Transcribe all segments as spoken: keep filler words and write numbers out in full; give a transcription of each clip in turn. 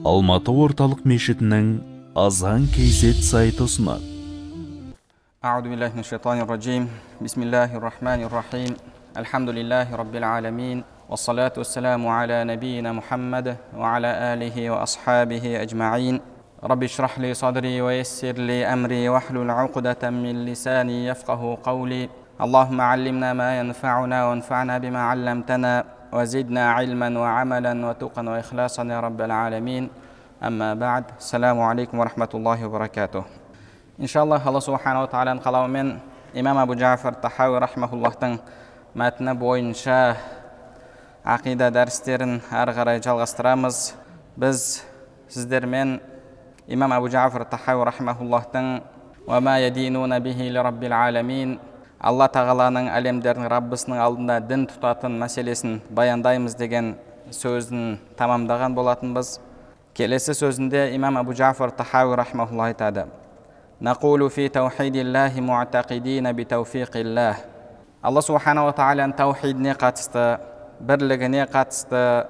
Алматы орталық мешітінің азан кейзет сайты ұсынады. أعوذ بالله من الشيطان الرجيم بسم الله الرحمن الرحيم الحمد لله رب العالمين والصلاة والسلام على نبينا محمد وعلى آله وأصحابه أجمعين رب اشرح لي صدري ويسر لي أمري واحلل عقدة من لساني يفقه قولي اللهم علمنا ما ينفعنا وانفعنا بما علمتنا وزدنا علما وعملا وتقا وإخلاصا يا رب العالمين أما بعد السلام عليكم ورحمة الله وبركاته. Иншаллах, Алла Субханаху ва Тағаланың қалауымен имам Абу Джафар Тахауи рахмахуллахтың мәтіні бойынша ақида дәрістерін әрі қарай жалғастырамыз. Біз сіздермен имам Абу Джафар Тахауи рахмахуллахтың «Ва ма ядинуна бихи ли раббил аламин» Алла Тағаланың әлемдердің Раббысының алдында дін тұтатын мәселесін баяндаймыз деген сөзін тамамдаған болатынбыз. Келесі сөзінде имам Абу Джафар Тахауи рахмахуллах айтады: نقول في توحيد الله معتقدين بتوفيق الله. Алла Субханаху ва Тағаланың таухидіне қатысты, бірлігіне қатысты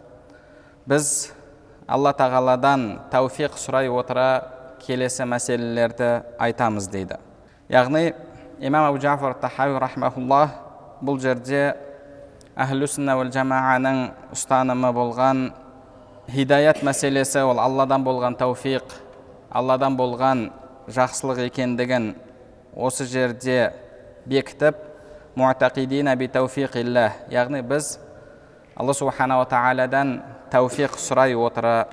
біз Алла Тағаладан тауфиқ сұрай отыра келесі мәселелерді айтамыз дейді. Яғни имам Абу Джафар Тахауи рахмахуллах бұл жерде Ахлу сунна уал жамааның ұстанымы болған хидаят мәселесі, ол Алладан болған тауфиқ, Алладан болған жақсылық екендігін осы жерде бекітіп, муатақидина би тауфиқиллах, яғни біз Алла Субханаху ва Тағаладан тауфиқ сұрай отыра,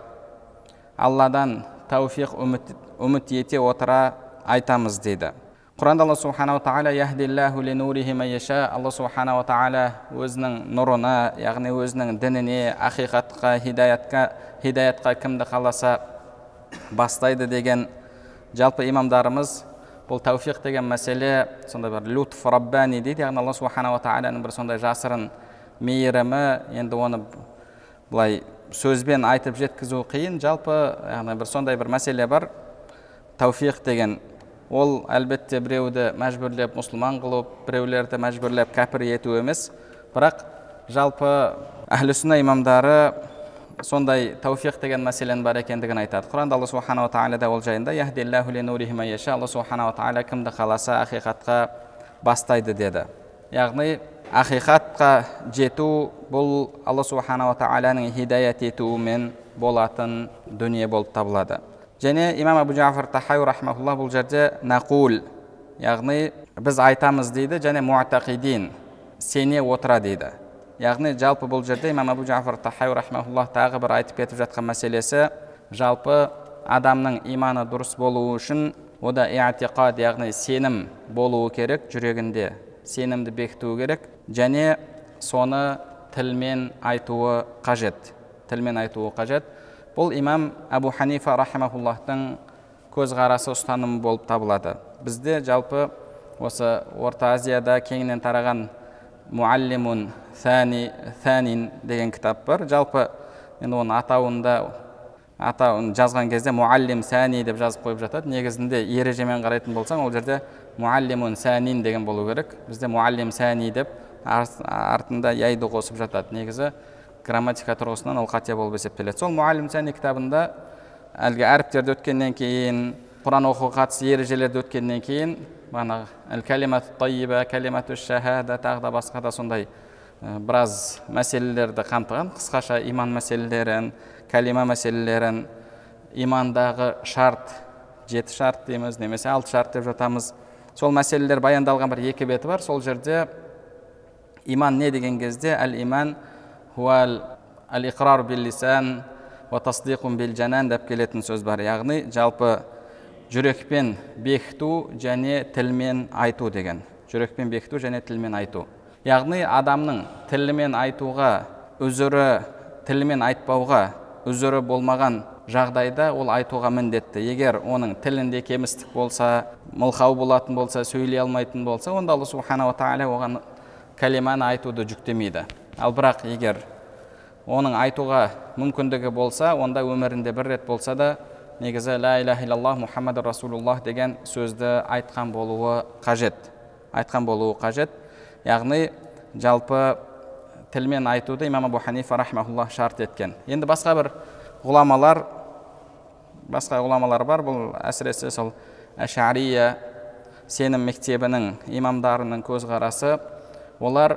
Алладан тауфиқ үміт ете отыра айтамыз дейді. Құранда Алла Субханаху ва Тағала яхдиллаху ли нурихи ман яша, Алла Субханаху ва Тағала өзінің нұрына, яғни өзінің дініне, ақиқатқа, хидаятқа, хидаятқа кімді қаласа бастайды деген жалпы имамдарымыз бұл тауфиқ деген мәселе сондай бір лутф раббани дейді, яғни Алла Субханаху ва Тағаланың бір сондай жасырын мейірімі, енді оны былай сөзбен айтып жеткізу қиын. Жалпы яғни бір сондай бір мәселе бар, тауфиқ деген. Ол әлбетте біреуді мәжбүрлеп мұсылман қылып, біреулерді мәжбүрлеп кәпір ету емес, бірақ жалпы Ахлу сунна имамдары сондай тауфиқ деген мәселен бар екендігін айтады. Құранда Алла Субханаху ва Тағала ол жайында яхдиллаху ли нурихи ман яша, Алла Субханаху ва Тағала кімді қаласа ақиқатқа бастайды деді. Яғни ақиқатқа жету бұл Алла Субханаху ва Тағаланың хидаят етуімен болатын дүние болып табылады. Және имам Абу Джафар Тахауи рахмахуллах бұл жерде нақул, яғни біз айтамыз дейді, және муатақидин, сене отыра дейді. Яғни жалпы бұл жерде имам Абу Джафар Тахауи рахмахуллах тағы бір айтып кетіп жатқан мәселесі, жалпы адамның иманы дұрыс болуы үшін ода иатиқад, яғни сенім болуы керек, жүрегінде сенімді бекітуі керек, және соны тілмен айтуы қажет. Тілмен айтуы қажет. Бұл имам Абу Ханифа рахимахуллахтың көзқарасы ұстанымы болып табылады. Бізде жалпы осы Орта Азияда кеңінен тараған Муаллимун Санин деген кітап бар. Жалпы енді оның атауында атауын жазған кезде Муаллим Сани деп жазып қойып жатады. Негізінде ережемен қарайтын болсаң, ол жерде Муаллимун Санин деген болу керек. Бізде Муаллим Сани деп артында яйды қосып жатады. Негізі грамматика тұрғысынан ол қате болып есептеледі. Сол Муаллим Сани кітабында әлгі әріптерді өткеннен кейін, Құран оқуға қатысты ережелерді өткеннен кейін, бағанағы әл-калимату тайиба, калимату шахада, тағы да басқа да сондай біраз мәселелерді қамтыған. Қысқаша иман мәселелерін, калима мәселелерін, имандағы шарт, жеті шарт дейміз, немесе алты шарт деп жатамыз. Сол мәселелер баяндалған бір екі беті бар. Сол жерде иман не деген кезде әл-иман хуал ал-иқрар бил-лисан ва тасдиқун бил-жанан деп келетін сөз бар. Яғни жалпы жүрекпен бекіту және тілмен айту деген. Жүрекпен бекіту және тілмен айту. Яғни адамның тілмен айтуға үзірі, тілмен айтпауға үзірі болмаған жағдайда ол айтуға міндетті. Егер оның тілінде кемістік болса, мылқау болатын болса, сөйлей алмайтын болса, онда Алла Субханаху ва Тағала оған калиманы айтуды жүктемейді. Ал бірақ егер оның айтуға мүмкіндігі болса, онда өмірінде бір рет болса да негізі ла иляха иллаллах Мухаммаду Расулуллах деген сөзді айтқан болуы қажет. Айтқан болуы қажет. Яғни жалпы тілмен айтуды имам Абу Ханифа рахмахуллах шарт еткен. Енді басқа бір ғұламалар, басқа ғұламалар бар, бұл әсіресе сол Әшария сенім мектебінің имамдарының көзқарасы, олар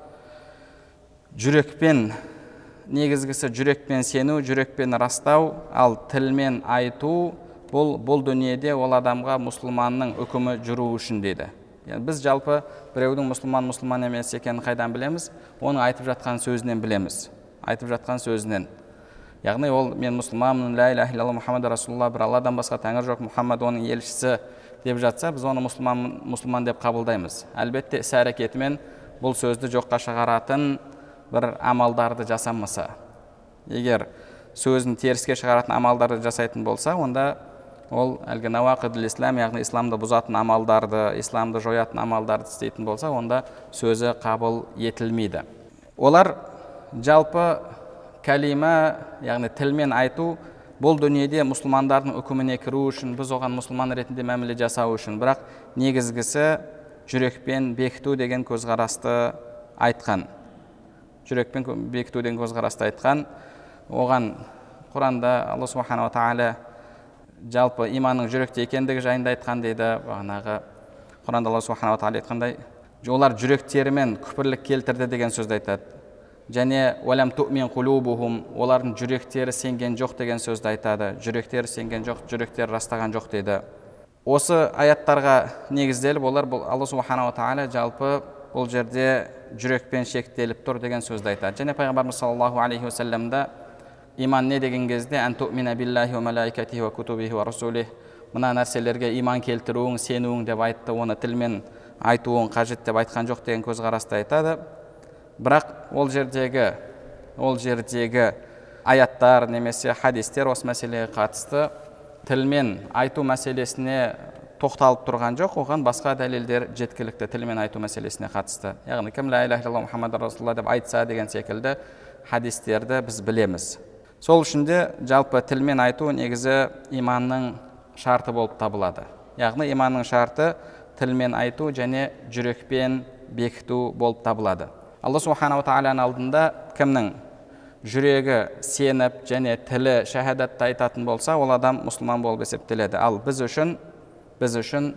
жүрекпен, негізгісі жүрекпен сену, жүрекпен растау, ал тілмен айту, бұл бұл дүниеде ол адамға мұсылманның үкімі жүру үшін дейді. Yani біз жалпы біреудің мұсылман мұсылман емес екенін қайдан білеміз? Оның айтып жатқан сөзінен білеміз. Айтып жатқан сөзінен. Яғни ол мен мұсылманмын, ла иляха илlallah Мұхаммад расулуллах, бір Алладан басқа тәңір жоқ, Мұхаммад оның елшісі деп жатса, біз оны мұсылман мұсылман деп қабылдаймыз. Әлбетте іс әрекетімен бұл сөзді жоққа шығаратын бір амалдарды жасамаса. Егер сөзін теріске шығаратын амалдарды жасайтын болса, онда ол әлгі науақидул ислам, яғни исламды бұзатын амалдарды, исламды жоятын амалдарды істейтін болса, онда сөзі қабыл етілмейді. Олар жалпы кәлима, яғни тілмен айту, бұл дүниеде мұсылмандардың үкіміне кіру үшін, біз оған мұсылман ретінде мәміле жасау үшін, бірақ негізгісі жүрекпен бекіту деген көзқарасты айтқан. Жүрекпен бекіту деген көзқарасты айтқан. Оған Құранда Алла субханала тағала жалпы иманның жүректе екендігі жайында айтқан дейді. Бағанағы Құранда Алла субханала тағала айтқандай, олар жүректерімен күпірлік келтірді деген сөзді айтады. Және уәләм туъмин құлубухум, олардың жүректері сенген жоқ деген сөзді айтады. Жүректері сенген жоқ, жүректері растаған жоқ дейді. Осы аяттарға негізделіп, олар бұл Алла субханала тағала жалпы бұл жерде жүрекпен шектеліп тұр деген сөзді айтады. Және пайғамбарымыз саллаллаху алейхи уассаламда иман не деген кезде ән туъмина биллахи ва малаикатихи ва кутубихи ва расулихи, мына нәрселерге иман келтіруің, сенуің деп айтты, оны тілмен айтуың қажет деп айтқан жоқ деген көзқарасты айтады. Бірақ ол жердегі ол жердегі аяттар немесе хадистер осы мәселеге қатысты тілмен айту мәселесіне тоқталып тұрған жоқ, оған басқа дәлелдер жеткілікті тілмен айту мәселесіне қатысты. Яғни кім ла иляха илlallah Мұхаммад расулуллах деп айтса деген секілді хадистерді біз білеміз. Сол үшін де жалпы тілмен айту негізі иманның шарты болып табылады. Яғни иманның шарты тілмен айту және жүрекпен бекіту болып табылады. Алла субханала тағаланың алдында кімнің жүрегі сеніп және тілі шахадатты айтатын болса, ол адам мұсылман болып есептеледі. Ал біз үшін біз үшін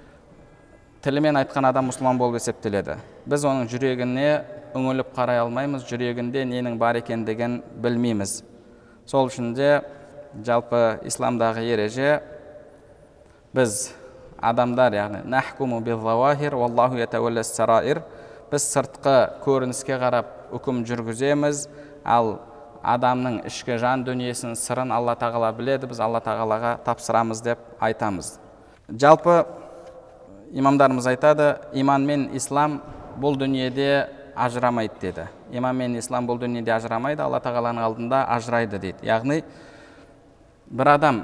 тілімен айтқан адам мұсылман болып есептеледі. Біз оның жүрегіне үңіліп қарай алмаймыз, жүрегінде ненің бар екендігін білмейміз. Сол үшін де жалпы исламдағы ереже, біз адамдар, яғни нахкуму бил-завахир валлаху ятавалла ас-сараир, біз сыртқы көрініске қарап үкім жүргіземіз, ал адамның ішкі жан дүниесінің сырын Алла тағала біледі, біз Алла тағалаға тапсырамыз деп айтамыз. Жалпы имамдарымыз айтады, иман мен ислам бұл дүниеде ажырамайды деді. Иман мен ислам бұл дүниеде ажырамайды, Алла тағаланың алдында ажырайды дейді. Яғни бір адам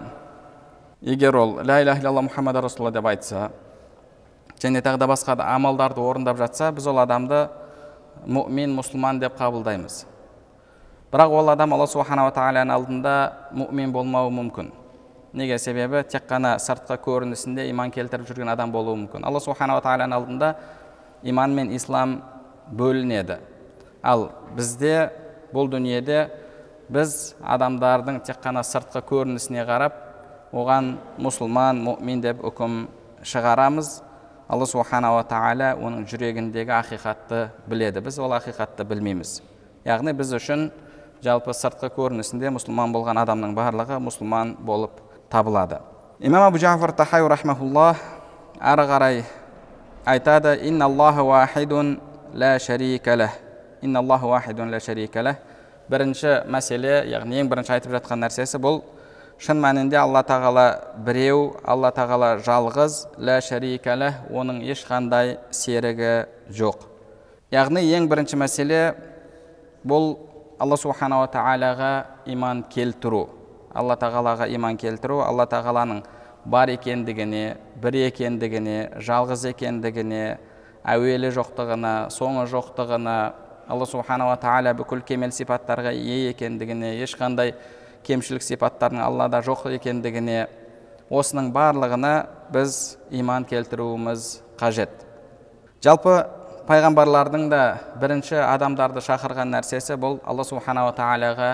егер ол ла иляха илlallah Мұхаммад расулуллах деп айтса, және тағы да басқа да амалдарды орындап жатса, біз ол адамды мұъмин, мұсылман деп қабылдаймыз. Бірақ ол адам Алла субханала тағаланың алдында мұъмин болмауы мүмкін. Неге? Себебі тек қана сыртқы көрінісінде иман келтіріп жүрген адам болуы мүмкін. Алла субханала тағаланың алдында иман мен ислам бөлінеді. Ал бізде бұл дүниеде біз адамдардың тек қана сыртқы көрінісіне қарап, оған мұсылман, мұъмин деп үкім шығарамыз. Алла субханала тағала оның жүрегіндегі ақиқатты біледі. Біз ол ақиқатты білмейміз. Яғни біз үшін жалпы сыртқы көрінісінде мұсылман болған адамның барлығы мұсылман болып табылады. Имам Абу Джафар Тахауи рахмахуллах ары қарай айтады: инналлаха уахидун ла шарика лах. Инналлаха уахидун ла шарика лах. Бірінші мәселе, яғни ең бірінші айтып жатқан нәрсесі бұл: шын мәнінде Алла тағала біреу, Алла тағала жалғыз, ла шарика лах, оның ешқандай серігі жоқ. Яғни ең бірінші мәселе бұл Алла субханала тағалаға иман келтіру. Алла тағалаға иман келтіру, Алла тағаланың бар екендігіне, бір екендігіне, жалғыз екендігіне, әуелі жоқтығына, соңы жоқтығына, Алла субханала тағала бүкіл кемел сипаттарға ие екендігіне, ешқандай кемшілік сипаттардың Аллада жоқ екендігіне, осының барлығына біз иман келтіруіміз қажет. Жалпы пайғамбарлардың да бірінші адамдарды шақырған нәрсесі бұл Алла субханала тағалаға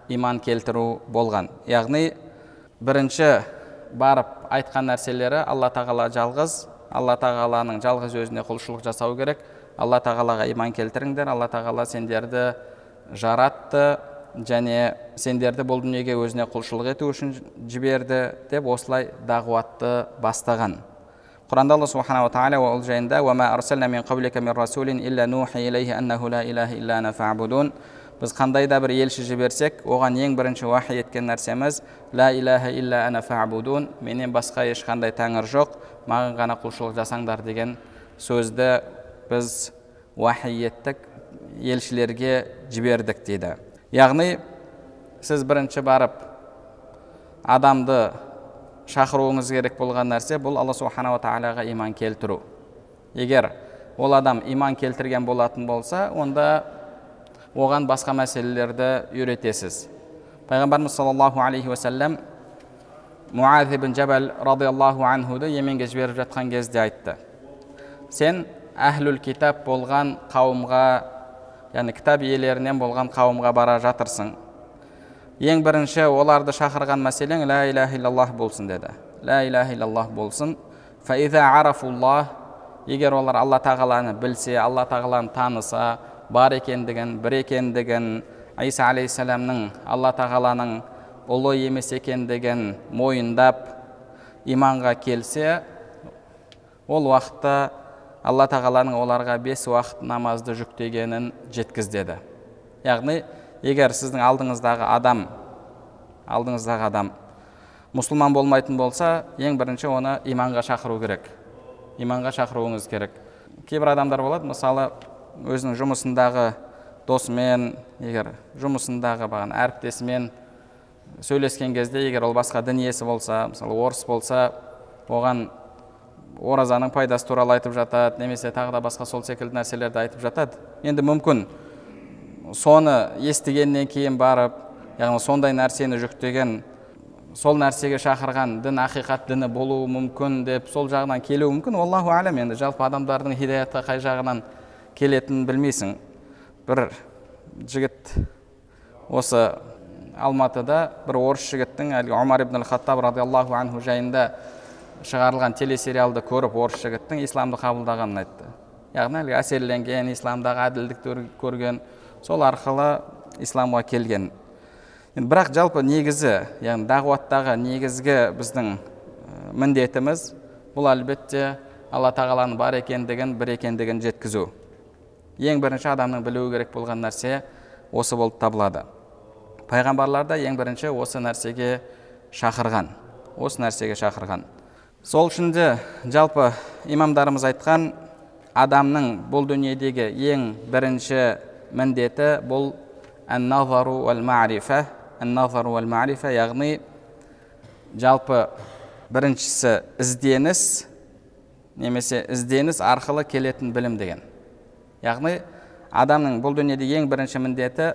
иман келтіру болған. Яғни бірінші барып айтқан нәрселері Алла тағала жалғыз, Алла тағаланың жалғыз өзіне құлшылық жасау керек, Алла тағалаға иман келтіріңдер, Алла тағала сендерді жаратты және сендерді бұл дүниеге өзіне құлшылық ету үшін жіберді деп осылай дағуатты бастаған. Құранда Алла субханала тағала ол жайында وَمَا أَرْسَلْنَا مِنْ قَبْلِكَ مِنْ رَسُولٍ إِلَّا نُوحِي إِلَيْهِ أَنَّهُ لَا إِلَهَ إِلَّا أَنَا فَاعْبُدُونِ. Біз қандай да бір елші жіберсек, оған ең бірінші уахи еткен нәрсеміз ла илаха илля ана фа'будун, менен басқа ешқандай тәңір жоқ, маған ғана құлшылық жасаңдар деген сөзді біз уахи еттік, елшілерге жібердік дейді. Яғни сіз бірінші барып адамды шақыруыңыз керек болған нәрсе бұл Алла субханала тағалаға иман келтіру. Егер ол адам иман келтірген болатын болса, онда оған басқа мәселелерді үйретесіз. Пайғамбарымыз саллаллаху алейхи уассалам Муаз ибн Джабал радиаллаху анхуды Йеменге жіберіп жатқан кезде айтты: сен әхлул китаб болған қауымға, яғни кітап иелерінен болған қауымға бара жатырсың. Ең бірінші оларды шақырған мәселең ла илаха иллаллах болсын деді. Ла илаха иллаллах болсын. Фа иза арафуллах, егер олар Алла тағаланы білсе, Алла тағаланы таныса, бар екендігін, бір екендігін, Иса алейхиссаламның Алла тағаланың ұлы емес екендігін мойындап иманға келсе, ол уақытта Алла тағаланың оларға бес уақыт намазды жүктегенін жеткіз деді. Яғни егер сіздің алдыңыздағы адам, алдыңыздағы адам мұсылман болмайтын болса, ең бірінші оны иманға шақыру керек. Иманға шақыруыңыз керек. Кейбір адамдар болады, мысалы өзінің жұмысындағы досымен, егер жұмысындағы баған әріптесімен сөйлескен кезде, егер ол басқа дін иесі болса, мысалы орыс болса, оған оразаның пайдасы туралы айтып жатады, немесе тағы да басқа сол секілді нәрселерді айтып жатады. Енді мүмкін соны естігеннен кейін барып, яғни сондай нәрсені жүктеген, сол нәрсеге шақырған дін ақиқат діні болуы мүмкін деп сол жағынан келуі мүмкін. Аллаху алам, енді жалпы адамдардың хидаятқа қай жағынан келетінін білмейсің. Бір жігіт осы Алматыда бір орыс жігіттің әлгі Омар ибн аль-Хаттаб радиаллаху анху жайында шығарылған телесериалды көріп, орыс жігіттің исламды қабылдағанын айтты. Яғни әлгі әсерленген, исламдағы әділдікті көрген, сол арқылы исламға келген. Бірақ жалпы негізі, яғни дағуаттағы негізгі біздің міндетіміз бұл әлбетте Алла тағаланың бар екендігін, бір екендігін жеткізу. Ең бірінші адамның білуі керек болған нәрсе осы болып табылады. Пайғамбарларда ең бірінші осы нәрсеге шақырған, осы нәрсеге шақырған. Сол үшін де жалпы имамдарымыз айтқан, адамның бұл дүниедегі ең бірінші міндеті бұл ан-назару вал-ма'рифа, ан-назару вал-ма'рифа, яғни жалпы біріншісі ізденіс, немесе ізденіс арқылы келетін білім деген. Яғни адамның бұл дүниеде ең бірінші міндеті,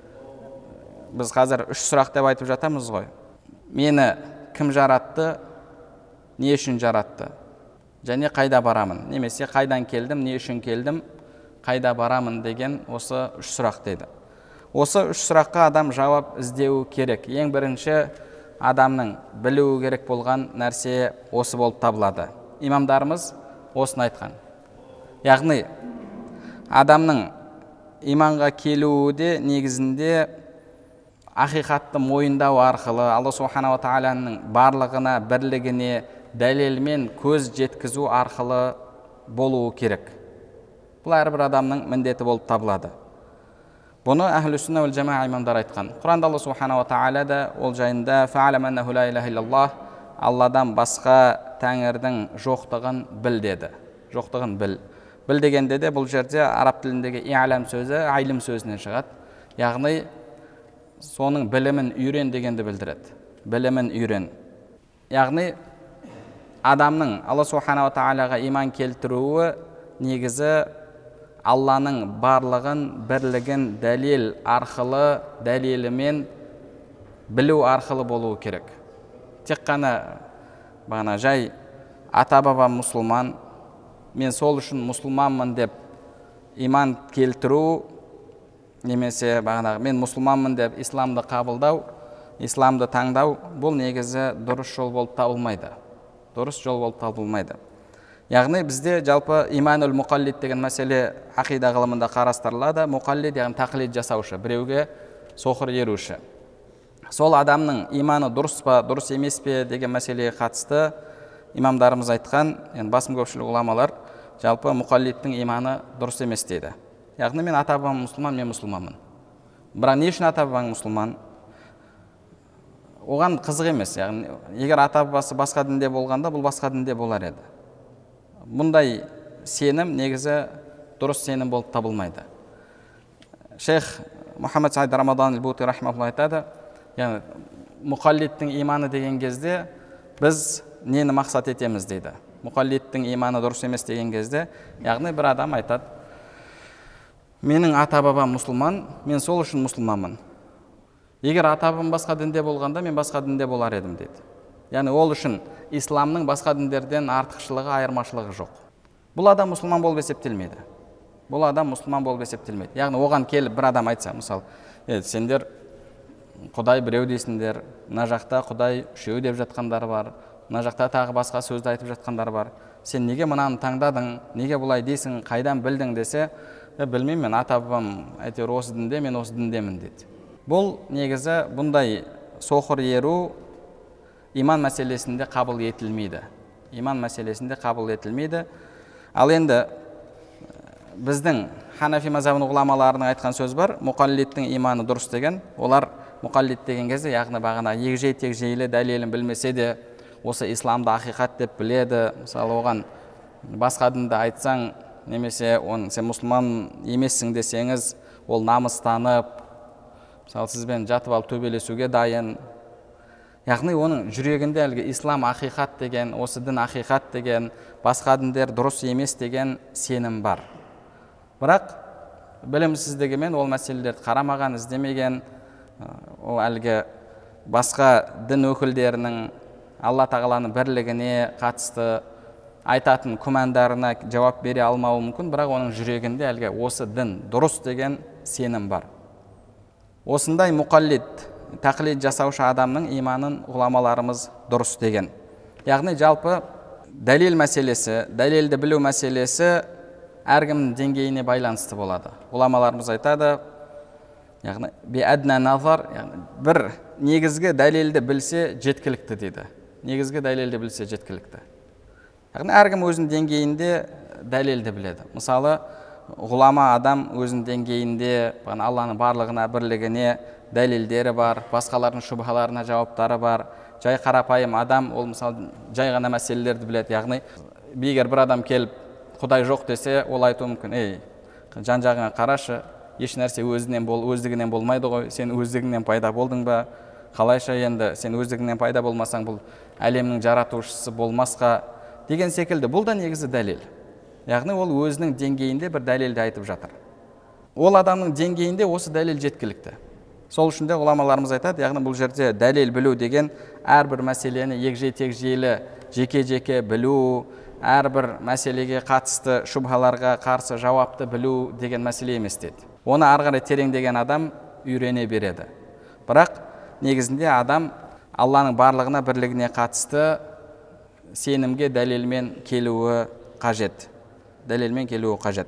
біз қазір үш сұрақ деп айтып жатамыз ғой. Мені кім жаратты, не үшін жаратты, және қайда барамын, немесе қайдан келдім, не үшін келдім, қайда барамын деген осы үш сұрақ дейді. Осы үш сұраққа адам жауап іздеу керек. Ең бірінші адамның білуі керек болған нәрсе осы болып табылады. Имамдарымыз осыны айтқан. Яғни адамның иманға келуі де негізінде ақиқатты мойындау арқылы Алла субханала тағаланың барлығына, бірлігіне дәлелмен көз жеткізу арқылы болуы керек. Бұл әрбір адамның міндеті болып табылады. Бұны әхлі сүнна вал жамаа имамдар айтқан. Құранда Алла субханала тағала да ол жайында фа'алам аннаху ла илаха иллаллах, Алладан басқа тәңірдің жоқтығын біл деді. Жоқтығын біл. Біл дегенде де бұл жерде араб тіліндегі и'лам сөзі айлым сөзінен шығады. Яғни соның білімін үйрен дегенді білдіреді. Білімін үйрен. Яғни адамның Алла субханала тағалаға иман келтіруі негізі Алланың барлығын, бірлігін дәлел арқылы, дәлелімен білу арқылы болуы керек. Тек қана бағана жай ата-баба мұсылман, мен сол үшін мұсылманмын деп иман келтіру, немесе бағанағы мен мұсылманмын деп исламды қабылдау, исламды таңдау, бұл негізі дұрыс жол болып табылмайды. Дұрыс жол болып табылмайды. Яғни бізде жалпы иманул муқаллид деген мәселе ақида ғылымында қарастырылады. Муқаллид яғни тақлид жасаушы, біреуге соқыр еруші. Сол адамның иманы дұрыс па, дұрыс емес пе деген мәселеге қатысты имамдарымыз айтқан, енді басым көпшілік ғұламалар жалпы муқаллидтің иманы дұрыс емес дейді. Яғни мен ата-бабам мұсылман, мен мұсылманмын. Бірақ не үшін ата-бабаң мұсылман? Оған қызық емес. Яғни егер ата-бабасы басқа дінде болғанда, бұл басқа дінде болар еді. Бұндай сенім негізі дұрыс сенім болып табылмайды. Шейх Мұхаммед Саид Рамадан Аль-Бути рахматуллах айтады, яғни мұқаллидтің иманы деген кезде біз нені мақсат етеміз дейді. Мұқаллидтің иманы дұрыс емес деген кезде, яғни бір адам айтады, менің ата-бабам мұсылман, мен сол үшін мұсылманмын. Егер ата-бабам басқа дінде болғанда, мен басқа дінде болар едім дейді. Яғни ол үшін исламның басқа діндерден артықшылығы, айырмашылығы жоқ. Бұл адам мұсылман болып есептелмейді. Бұл адам мұсылман болып есептелмейді. Яғни оған келіп бір адам айтса, мысалы, е, сендер Құдай біреу дейсіңдер, мына жақта Құдай үшеу деп жатқандар бар, мына жақта тағы басқа сөзді айтып жатқандар бар. Сен неге мынаны таңдадың, неге бұлай дейсің, қайдан білдің десе, е, білмеймін, мен ата-бабам әйтеуір осы дінде, мен осы діндемін дейді. Бұл негізі бұндай соқыр еру иман мәселесінде қабыл етілмейді. Иман мәселесінде қабыл етілмейді. Ал енді біздің Ханафи мазхабының ғұламаларының айтқан сөз бар, мұқаллидтің иманы дұрыс деген. Олар мұқаллид деген кезде, яғни бағана егжей тегжейлі дәлелін білмесе де, осы исламды ақиқат деп біледі. Мысалы, оған басқа дінді айтсаң, немесе он сен мұсылман емессің десеңіз, ол намыстанып, мысалы, сізбен жатып алып төбелесуге дайын. Яғни оның жүрегінде әлгі ислам ақиқат деген, осы дін ақиқат деген, басқа діндер дұрыс емес деген сенім бар. Бірақ білімсіздігімен ол мәселелерді қарамаған, іздемеген, ол әлгі басқа дін өкілдерінің Алла тағаланың бірлігіне қатысты айтатын күмәндарына жауап бере алмауы мүмкін, бірақ оның жүрегінде әлгі осы дін дұрыс деген сенім бар. Осындай мұқаллид, тақлид жасаушы адамның иманын ғұламаларымыз дұрыс деген. Яғни жалпы дәлел мәселесі, дәлелді білу мәселесі әркімнің деңгейіне байланысты болады. Ғұламаларымыз айтады, яғни биадна назар, яғни бір негізгі дәлелді білсе жеткілікті дейді. Негізгі дәлелді білсе жеткілікті. Яғни әркім өзінің деңгейінде дәлелді біледі. Мысалы, ғұлама адам өзінің деңгейінде Алланың барлығына, бірлігіне дәлелдері бар, басқалардың шубхаларына жауаптары бар. Жай қарапайым адам, ол мысалы жай ғана мәселелерді біледі. Яғни егер бір адам келіп Құдай жоқ десе, ол айтуы мүмкін, ей, жан-жағыңа қарашы, еш нәрсе өзінен бол, өздігінен болмайды ғой, сен өздігіңнен пайда болдың ба? Қалайша енді сен өздігіңнен пайда болмасаң, бұл әлемнің жаратушысы болмасқа деген секілді. Бұл да негізі дәлел. Яғни ол өзінің деңгейінде бір дәлелді айтып жатыр. Ол адамның деңгейінде осы дәлел жеткілікті. Сол үшін де ғұламаларымыз айтады, яғни бұл жерде дәлел білу деген әрбір мәселені егжей тегжейлі жеке-жеке білу, әрбір мәселеге қатысты шубхаларға қарсы жауапты білу деген мәселе емес деді. Оны ары қарай тереңдеген адам үйрене береді. Бірақ негізінде адам Алланың барлығына, бірлігіне қатысты сенімге дәлелмен келуі қажет. Дәлелмен келуі қажет.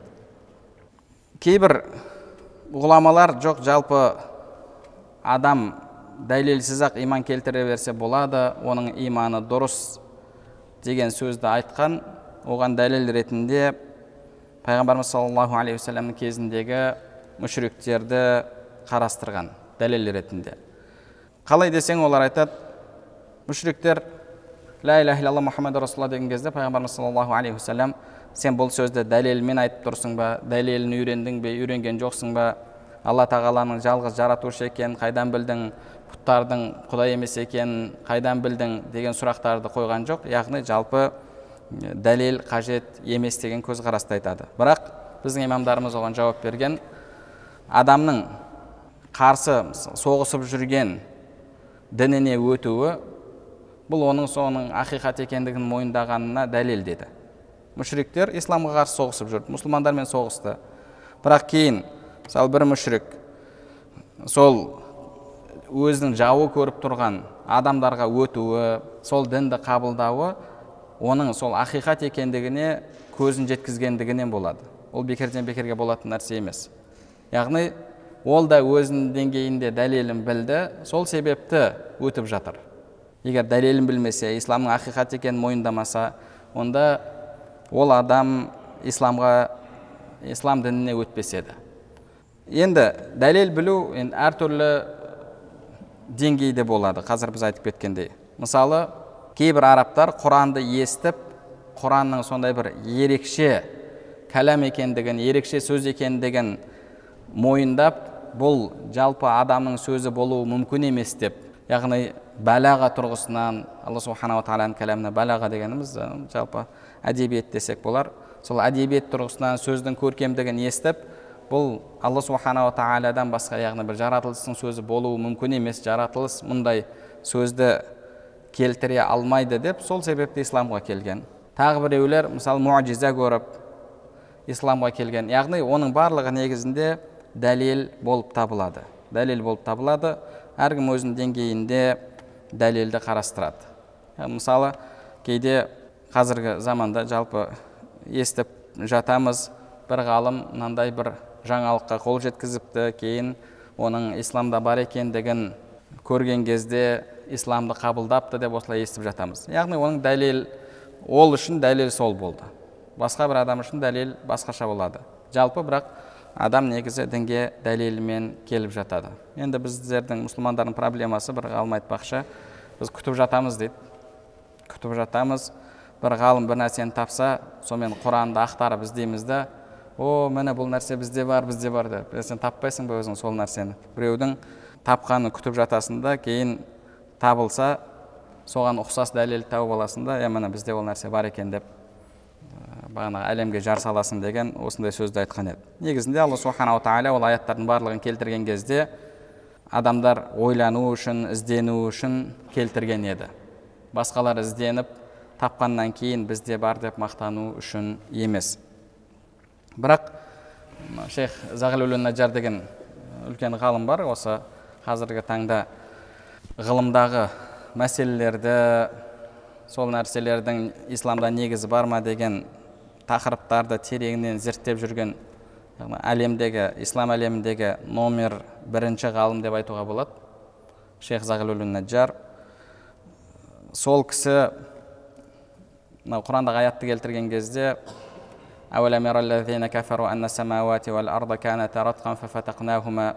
Кейбір ғұламалар жоқ, жалпы адам дәлелсіз-ақ иман келтіре берсе болады, оның иманы дұрыс деген сөзді айтқан. Оған дәлел ретінде Пайғамбарымыз саллаллаху алейхи уассаламның кезіндегі мүшриктерді қарастырған дәлел ретінде. Қалай десең, олар айтады, мүшриктер ла иляха илlallah Мұхаммад расулуллах деген кезде Пайғамбарымыз саллаллаху алейхи уассалам, сен бұл сөзді дәлелмен айтып тұрсың ба, дәлелін үйрендің бе, үйренген жоқсың ба, Алла тағаланың жалғыз жаратушы екенін қайдан білдің, пұттардың Құдай емес екенін қайдан білдің деген сұрақтарды қойған жоқ. Яғни жалпы дәлел қажет емес деген көзқарасты айтады. Бірақ біздің имамдарымыз оған жауап берген, адамның қарсы соғысып жүрген дініне өтуі, бұл оның соның ақиқат екендігін мойындағанына дәлел деді. Мүшриктер исламға қарсы соғысып жүрді, мұсылмандармен соғысты. Бірақ кейін, мысалы бір мүшрик сол өзінің жауы көріп тұрған адамдарға өтуі, сол дінді қабылдауы оның сол ақиқат екендігіне көзін жеткізгендігінен болады. Ол бекерден бекерге болатын нәрсе емес. Яғни ол да өзінің деңгейінде дәлелін білді, сол себепті өтіп жатыр. Егер дәлелін білмесе, исламның ақиқат екенін мойындамаса, онда ол адам исламға, ислам дініне өтпес еді. Енді дәлел білу енді әртүрлі деңгейде болады. Қазір біз айтып кеткендей. Мысалы, кейбір арабтар Құранды естіп, Құранның сондай бір ерекше кәлам екендігін, ерекше сөз екендігін мойындап, бұл жалпы адамның сөзі болуы мүмкін емес деп, яғни бәлаға тұрғысынан, Алла субханала тағаланың кәламына бәлаға дегеніміз жалпы әдебиет десек болар, сол әдебиет тұрғысынан сөздің көркемдігін естіп, бұл Алла субханала тағаладан басқа, яғни бір жаратылыстың сөзі болуы мүмкін емес, жаратылыс мұндай сөзді келтіре алмайды деп, сол себепті исламға келген. Тағы біреулер, мысалы, муъжиза көріп исламға келген. Яғни оның барлығы негізінде дәлел болып табылады. Дәлел болып табылады. Әркім өзінің деңгейінде дәлелді қарастырады. Мысалы, кейде қазіргі заманда жалпы естіп жатамыз, бір ғалым мынандай бір жаңалыққа қол жеткізіпті, кейін оның исламда бар екендігін көрген кезде исламды қабылдапты деп осылай естіп жатамыз. Яғни оның дәлел, ол үшін дәлел сол болды. Басқа бір адам үшін дәлел басқаша болады. Жалпы бірақ адам негізі дінге дәлелімен келіп жатады. Енді біздердің мұсылмандардың проблемасы, бір ғалым айтпақшы, біз күтіп жатамыз дейді. Күтіп жатамыз, бір ғалым бір нәрсені тапса, сонымен Құранды ақтарып іздейміз де, о, міне бұл нәрсе бізде бар, бізде бар деп. Сен таппайсың ба өзің сол нәрсені? Біреудің тапқанын күтіп жатасында, кейін табылса, соған ұқсас дәлел тауып аласында, е, міне бізде ол нәрсе бар екен деп, бағана әлемге жар саласың деген осындай сөзді айтқан еді. Негізінде Алла субханала тағала ол аяттардың барлығын келтірген кезде адамдар ойлану үшін, іздену үшін келтірген еді. Басқалар ізденіп, тапқаннан кейін бізде бар деп мақтану үшін емес. Бірақ шейх Зағлулун Наджар деген үлкен ғалым бар, осы қазіргі таңда ғылымдағы мәселелерді, сол нәрселердің исламда негізі бар ма деген тақырыптарды тереңінен зерттеп жүрген, әлемдегі, ислам әлеміндегі номер бірінші ғалым деп айтуға болады, шейх Зағлулун Наджар. Сол кісі Құрандағы аятты келтірген кезде أولم يرى الذين كفروا أن السماوات والأرض كانتا رتقا ففتقناهما,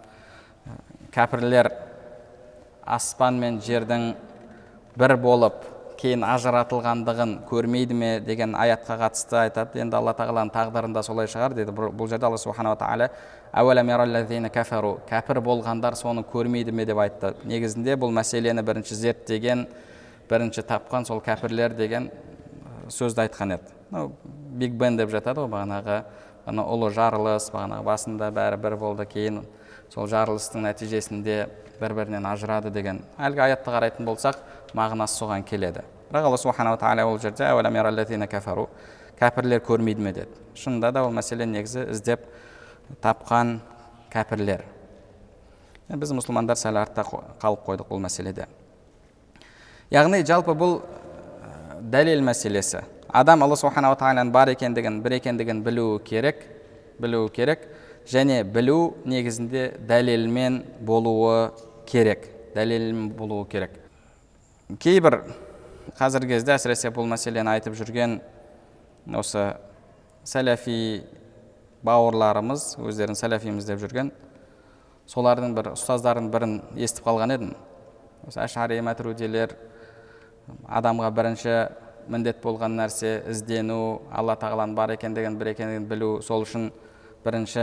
кәпірлер аспан мен жердің бір болып кейін ажыратылғандығын көрмейді ме деген аятқа қатысты айтады. Енді Алла тағаланың тағдырында солай шығар деді. Бұл жерде Алла субханала тағала أولم يرى الذين كفروا, кәпір болғандар соны көрмейді ме деп айтты. Негізінде бұл мәселені бірінші зерттеген, бірінші тапқан сол кәпірлер деген сөзді айтқан еді. Биг Бен деп жатады ғой, бағанағы ұлы жарылыс, бағанағы басында бәрі бір болды, кейін сол жарылыстың нәтижесінде бір-бірінен ажырады деген. Әлгі аятты қарайтын болсақ, мағынасы соған келеді. Бірақ Алла субханала тағала ол жерде әуәләм яраллазина кафару, кәпірлер көрмейді ме деді. Шынында да ол мәселе негізі іздеп тапқан кәпірлер. Біз мұсылмандар сәл артта қалып қойдық бұл мәселеде. Яғни жалпы бұл дәлел мәселесі. Адам Алла субханала тағаланың бар екендігін, бір екендігін білуі керек, білуі керек, және білу негізінде дәлелмен болуы керек, дәлелмен болуы керек. Кейбір қазіргі кезде әсіресе бұл мәселені айтып жүрген осы сәләфи бауырларымыз, өздерін сәләфиміз деп жүрген, солардың бір ұстаздардың бірін естіп қалған едім. Осы әшари мәтуридилер адамға бірінші міндет болған нәрсе іздену, Алла тағаланың бар екендігін, бір екендігін білу, сол үшін бірінші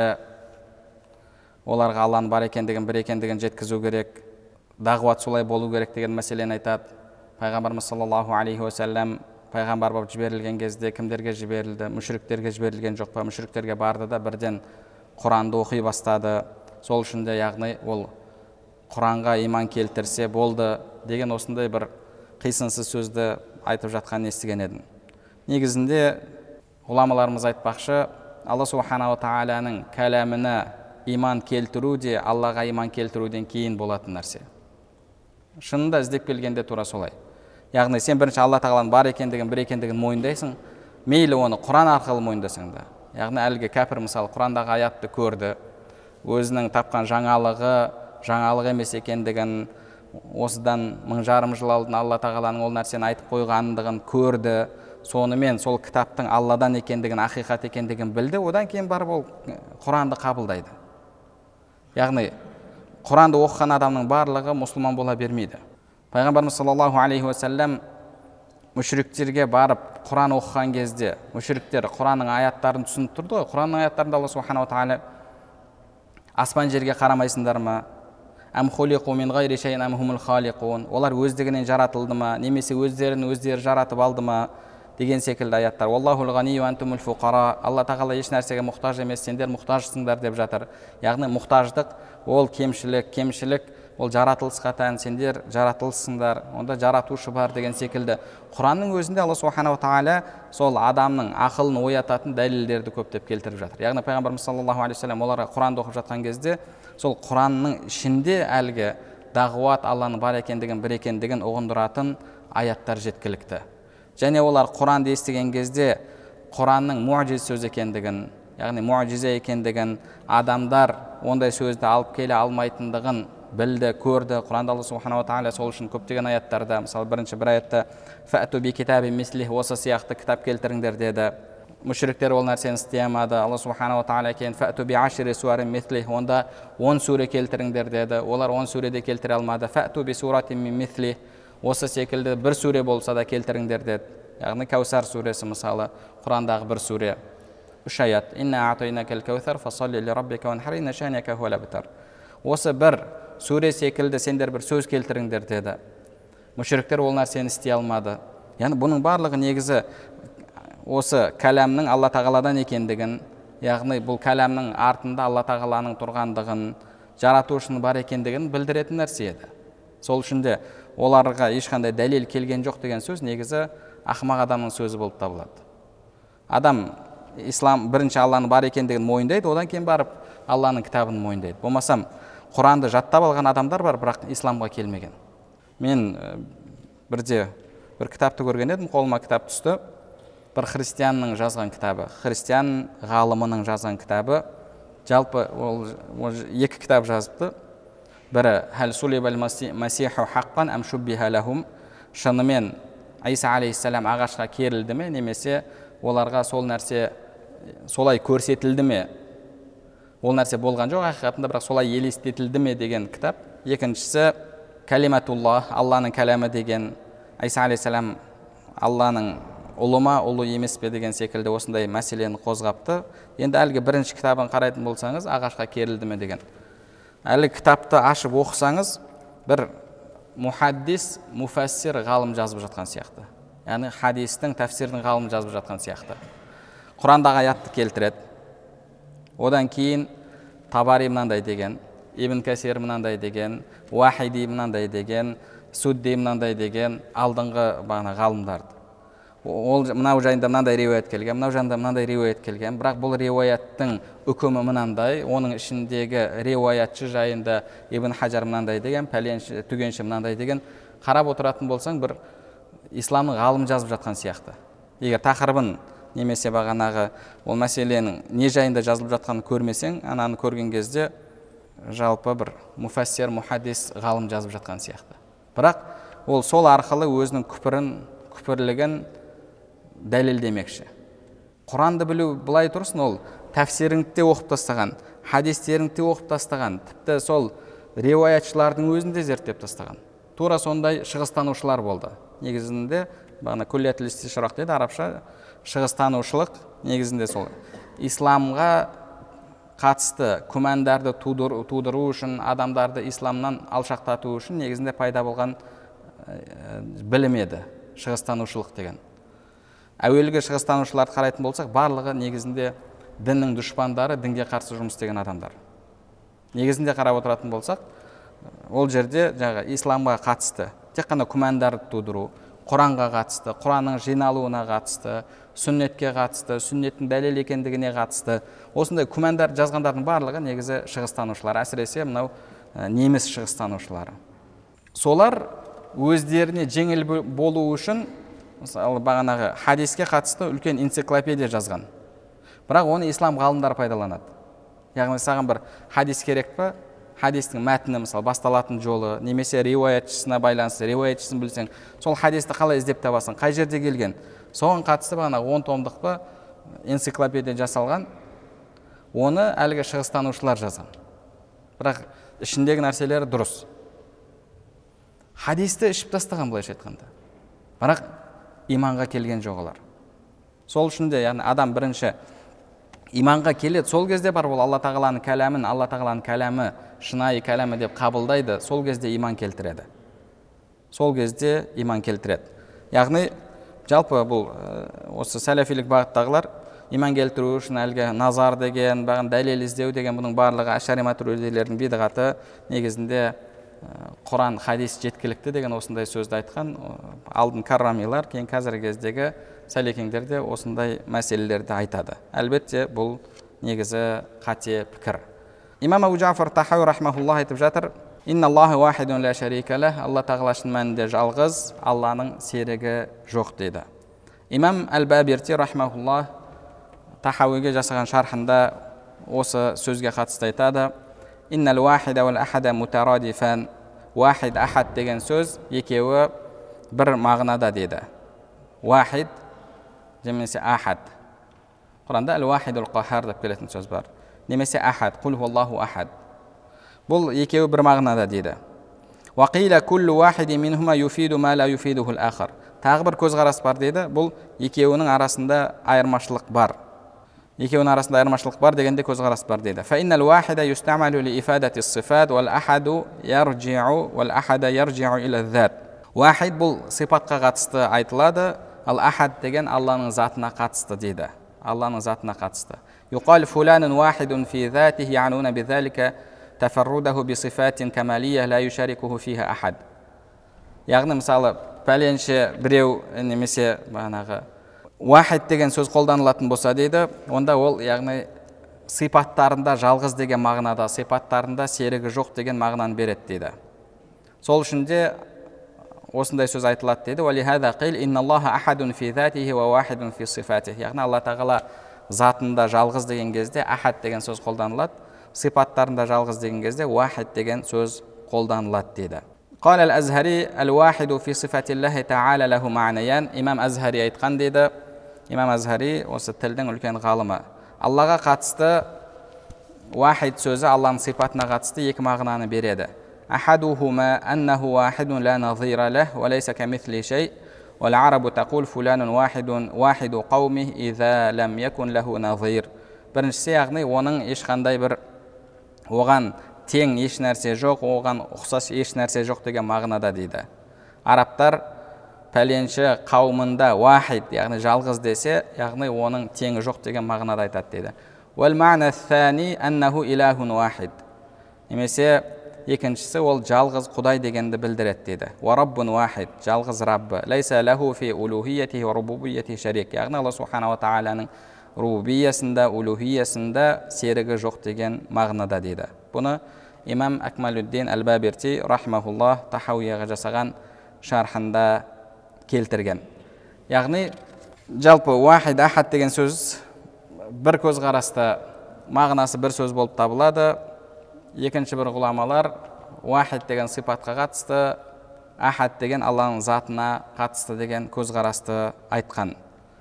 оларға Алланың бар екендігін, бір екендігін жеткізу керек, дағуат солай болу керек деген мәселені айтады. Пайғамбарымыз саллаллаху алейхи уассалам пайғамбар болып жіберілген кезде кімдерге жіберілді? Мүшриктерге жіберілген жоқ па? Мүшриктерге барды да бірден Құранды оқи бастады. Сол үшін де яғни ол Құранға иман келтірсе болды деген осындай бір қисынсыз сөзді айтып жатқанын естіген едім. Негізінде ғұламаларымыз айтпақшы, Алла субханала тағаланың кәләміне иман келтіру де Аллаға иман келтіруден кейін болатын нәрсе. Шынында іздеп келгенде тура солай. Яғни сен бірінші Алла тағаланың бар екендігін, бір екендігін мойындайсың, мейлі оны Құран арқылы мойындасаң да. Яғни әлгі кәпір мысалы Құрандағы аятты көрді, өзінің тапқан жаңалығы жаңалық емес екендігін, осыдан мың жарым жыл алдын Алла тағаланың ол нәрсені айтып қойғандығын көрді, сонымен сол кітаптың Алладан екендігін, ақиқат екендігін білді, одан кейін барып ол Құранды қабылдайды. Яғни Құранды оқыған адамның барлығы мұсылман бола бермейді. Пайғамбарымыз саллаллаху алейхи уассалам мүшриктерге барып Құран оқыған кезде, мүшриктер Құранның аяттарын түсініп тұрды ғой. Құранның аяттарында Алла субханаху тағала аспан жерге қарамайсыңдар ма? Әм хулиқу мин ғайри шайин әм хумул халиқун. Олар өздігінен жаратылды ма, немесе өздерін өздері жаратып алды ма деген секілді аяттар. Аллахул ғани ва антумул фуқара. Алла тағала еш нәрсеге мұқтаж емес, сендер мұқтажсыңдар деп жатыр. Яғни мұқтаждық ол кемшілік, кемшілік ол жаратылысқа тән, сендер жаратылысыңдар, онда жаратушы бар деген секілді. Құранның өзінде Алла субханаху тағала сол адамның ақылын оятатын дәлелдерді көптеп келтіріп жатыр. Яғни пайғамбарымыз саллаллаху алейхи вассалам оларға Құранды оқып жатқан кезде сол Құранның ішінде әлгі дағуат Алланың бар екендігін, бір екендігін ұғындыратын аяттар жеткілікті. Және олар Құранды естіген кезде Құранның муъжиз сөз екендігін, яғни муъжиза екендігін, адамдар ондай сөзді алып келе алмайтындығын білді, көрді. Құранда Алла субханаху тағала сол үшін көптеген аяттарда, мысалы бірінші бір аятта фәту би китаби мислих, осы сияқты кітап келтіріңдер деді. Мүшриктер ол нәрсені істей алмады. Алла субханаху тағала кейін фәту би ашри суарин мислих, онда он сүре келтіріңдер деді. Олар он сүреде келтіре алмады. Фәту би суратин мин мислих, осы секілді бір сүре болса да келтіріңдер деді. Яғни Кәусар сүресі мысалы Құрандағы бір сүре. Үш аят. Инна атайнакал кәусар фасалли ли раббика ванхар инна шаниака хуал абтар. Осы бір сүре секілді сендер бір сөз келтіріңдер деді. Мүшриктер ол нәрсені істей алмады. Яғни бұның барлығы негізі осы кәләмнің Алла тағаладан екендігін, яғни бұл кәләмнің артында Алла тағаланың тұрғандығын, жаратушының бар екендігін білдіретін нәрсе еді. Сол үшін де оларға ешқандай дәлел келген жоқ деген сөз негізі ақымақ адамның сөзі болып табылады. Адам ислам бірінші Алланың бар екендігін мойындайды, одан кейін барып Алланың кітабын мойындайды. Болмасам Құранды жаттап алған адамдар бар, бірақ исламға келмеген. Мен бірде бір кітапты көрген едім, қолыма кітап түсті. Бір христианның жазған кітабы, христиан ғалымының жазған кітабы. Жалпы ол екі кітап жазыпты. Бірі хәл сулибал масиху хаққан әм шуббиха лахум, шынымен Иса алейхиссалам ағашқа керілді ме, немесе оларға сол нәрсе солай көрсетілді ме? Ол нәрсе болған жоқ ақиқатында, бірақ солай елестетілді ме деген кітап. Екіншісі калиматуллах, Алланың кәләмі деген, Иса алейхиссалам Алланың ұлы ма, ұлы емес пе деген секілді осындай мәселені қозғапты. Енді әлгі бірінші кітабын қарайтын болсаңыз, ағашқа керілді ме деген. Әлгі кітапты ашып оқысаңыз, бір мухаддис, муфассир ғалым жазып жатқан сияқты. Яғни хадистің, тәфсирдің ғалым жазып жатқан сияқты. Құрандағы аятты келтіреді. Одан кейін Табари мынандай деген, Ибн Касир мынандай деген, Уахиди мынандай деген, Судди мынандай деген алдыңғы бағана ғалымдарды. Ол мынау жайында мынандай риуаят келген, мынау жайында мынандай риуаят келген, бірақ бұл риуаяттың үкімі мынандай, оның ішіндегі риуаятшы жайында Ибн Хаджар мынандай деген, пәленші, түгенші мынандай деген, қарап отыратын болсаң, бір исламның ғалым жазып жатқан сияқты. Егер тақырыбын немесе бағанағы ол мәселенің не жайында жазылып жатқанын көрмесең, ананы көрген кезде жалпы бір муфассир, мухаддис ғалым жазып жатқан сияқты. Бірақ ол сол арқылы өзінің күпірін, күпірлігін дәлелдемекші. Құранды білу былай тұрсын, ол тәфсиріңді де оқып тастаған, хадистеріңді де оқып тастаған, тіпті сол риуаятшылардың өзін де зерттеп тастаған. Тура сондай шығыстанушылар болды. Негізінде бағана күллиятул истишрaq дейді, арабша шығыстанушылық негізінде сол исламға қатысты күмәндарды тудыру үшін, адамдарды исламнан алшақтату үшін негізінде пайда болған білім еді шығыстанушылық деген. Әуелгі шығыстанушыларды қарайтын болсақ, барлығы негізінде діннің дұшпандары, дінге қарсы жұмыс істеген адамдар. Негізінде қарап отыратын болсақ, ол жерде жаңағы исламға қатысты тек қана күмәндарды тудыру, Құранға қатысты, Құранның жиналуына қатысты, сүннетке қатысты, сүннеттің дәлел екендігіне қатысты осындай күмәндар жазғандардың барлығы негізі шығыстанушылар, әсіресе мынау неміс шығыстанушылары. Солар өздеріне жеңіл болу үшін мысалы бағанағы хадиске қатысты үлкен энциклопедия жазған. Бірақ оны ислам ғалымдары пайдаланады. Яғни саған бір хадис керек па? Хадистің мәтіні, мысалы басталатын жолы, немесе риуаятшысына байланысты, риуаятшысын білсең, сол хадисті қалай іздеп табасың, қай жерде келген. Соған қатысты бағанағы он томдық па энциклопедия жасалған. Оны әлгі шығыстанушылар жазған. Бірақ ішіндегі нәрселері дұрыс. Хадисті ішіп тастаған былайша айтқанда. Бірақ иманға келген жоқ олар. Сол үшін де, яғни адам бірінші иманға келеді, сол кезде бар ол Алла тағаланың кәләмін, Алла тағаланың кәләмі, шынайы кәләмі деп қабылдайды, сол кезде иман келтіреді. Сол кезде иман келтіреді. Яғни жалпы бұл осы сәләфилік бағыттағылар иман келтіру үшін әлгі назар деген, бағын дәлел іздеу деген бұның барлығы әшари матуридилердің бидғаты, негізінде Құран, хадис жеткілікті деген осындай сөзді айтқан. Алдын каррамилар, кейін қазіргі кездегі сәлекеңдер де осындай мәселелерді айтады. Әлбетте бұл негізі қате пікір. Имам Абу Джафар Тахауи рахмахуллах айтып жатыр: "Инна Аллаху вахидун ла шарика лах", Алла тағала шын мәнінде жалғыз, Алланың серігі жоқ дейді. Имам Әл-Бабирти рахмахуллах Тахауиге жасаған шархында осы сөзге қатысты айтады: "Иннал вахида вал ахада мутарадифан", вахид, ахад деген сөз екеуі бір мағынада дейді. Вахид немесе ахад. Құранда әл-вахидул қахар деп келетін сөз бар. Немесе ахад, құл хуаллаху ахад. Бұл екеуі бір мағынада дейді. Вақила куллу вахиди минхума юфиду ма ла юфидухул ахар. Тағы бір көзқарас бар дейді. Бұл екеуінің арасында айырмашылық бар. Екеуінің арасында айырмашылық бар дегенде көзқарас бар дейді. Фа иннал вахида юстамалу ли ифадати ссифат вал ахаду ярджиу вал ахада ярджиу иля зат. Вахид бұл сипатқа қатысты айтылады, ал ахад деген Алланың затына қатысты дейді. Алланың затына қатысты. Юқал фуланун вахидун фи затихи януна бидзалика тафаррудаху би сифатин камалия ла юшарикуху фиха ахад. Яғни мысалы пәленше біреу немесе бағанағы вахид деген сөз қолданылатын болса дейді, онда ол яғни сипаттарында жалғыз деген мағынада, сипаттарында серігі жоқ деген мағынаны береді дейді. Сол үшін де осындай сөз айтылады дейді. Валихада қил инналлаха ахадун фи затихи ва вахидун фи сифатихи. Яғни Алла тағала затында жалғыз деген кезде ахад деген сөз қолданылады, сипаттарында жалғыз деген кезде вахид деген сөз қолданылады дейді. Қал әл-Азхари әл-вахиду фи сифатиллахи та'ала лаху ма'наян. Имам Азхари айтқан дейді. Имам Азхари осы тілдің үлкен ғалымы. Аллаға қатысты вахид сөзі Алланың сипатына қатысты екі мағынаны береді. Ахадухума аннаху вахидун ла назира лах ва лайса камисли шей. Вал арабу тақул фуланун вахидун вахиду қаумих иза лам якун лаху назир. Біріншісі, яғни оның ешқандай бір оған тең еш нәрсе жоқ, оған ұқсас еш нәрсе жоқ деген мағынада дейді. Арабтар пәленші қауымында вахид, яғни жалғыз десе, яғни оның теңі жоқ деген мағынада айтады дейді. Вал ма'на ас-сани аннаху илахун вахид. Немесе екіншісі ол жалғыз Құдай дегенді білдіреді дейді. Ва раббун вахид, жалғыз Раббы. Лайса лаху фи улухиятихи ва рубубиятихи шарик. Яғни Алла субхана ва тағаланың рубубиясында, улухиясында серігі жоқ деген мағынада дейді. Бұны имам Акмалуддин Әл-Бабирти рахмахуллах Тахауиға жасаған шархында келтірген. Яғни жалпы вахид, ахад деген сөз бір көзқараста мағынасы бір сөз болып табылады. Екінші бір ғұламалар вахид деген сипатқа қатысты, ахад деген Алланың затына қатысты деген көзқарасты айтқан.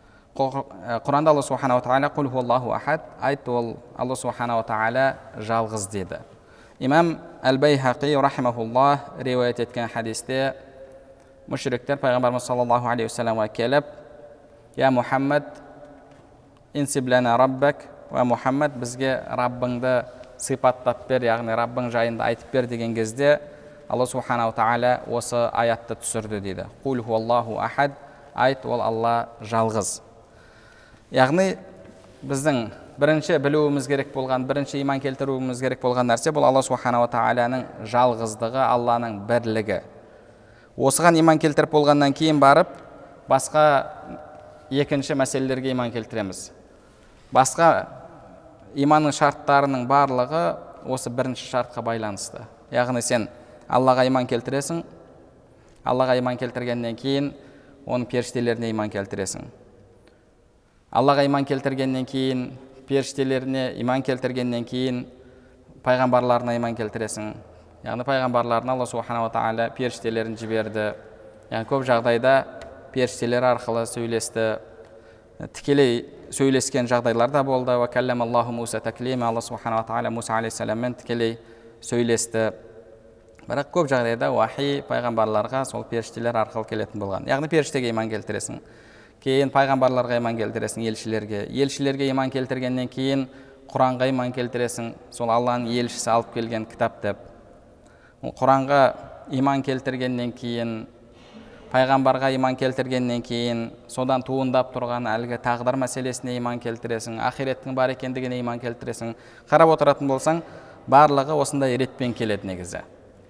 Құранда Алла субхана ва тағала құл хуаллаху ахад, айтты ол Алла субхана ва тағала жалғыз деді. Имам Әл-Байхақи рахимахуллах риуаят еткен хадисте мүшриктер пайғамбарымыз саллаллаху алейхи вассаламға келіп: "Я Мухаммад, инсиб лана раббак", ва Мухаммад, бізге Раббыңды сипаттап бер, яғни Раббың жайында айтып бер деген кезде Алла субхана ва тағала осы аятты түсірді дейді. Құл хуаллаху ахад, айт ол Алла жалғыз. Яғни біздің бірінші білуіміз керек болған, бірінші иман келтіруіміз керек болған нәрсе бұл Алла субхана ва тағаланың жалғыздығы, Алланың бірлігі. Осыған иман келтіріп болғаннан кейін барып басқа екінші мәселелерге иман келтіреміз. Басқа иманның шарттарының барлығы осы бірінші шартқа байланысты. Яғни сен Аллаға иман келтіресің, Аллаға иман келтіргеннен кейін оның періштелеріне иман келтіресің. Аллаға иман келтіргеннен кейін, періштелеріне иман келтіргеннен кейін пайғамбарларына иман келтіресің. Яғни пайғамбарларына Алла субханала тағала періштелерін жіберді. Яғни көп жағдайда періштелер арқылы сөйлесті. Тікелей сөйлескен жағдайлар да болды. Ва калламаллаху Муса таклима, Алла субханала тағала Муса алейхиссаламмен тікелей сөйлесті. Бірақ көп жағдайда уахи пайғамбарларға сол періштелер арқылы келетін болған. Яғни періштеге иман келтіресің. Кейін пайғамбарларға иман келтіресің, елшілерге. Елшілерге иман келтіргеннен кейін Құранға иман келтіресің. Сол Алланың елшісі алып келген кітап деп. Құранға иман келтіргеннен кейін, пайғамбарға иман келтіргеннен кейін, содан туындап тұрған әлгі тағдыр мәселесіне иман келтіресің, ақиреттің бар екендігіне иман келтіресің. Қарап отыратын болсаң, барлығы осындай ретпен келеді негізі.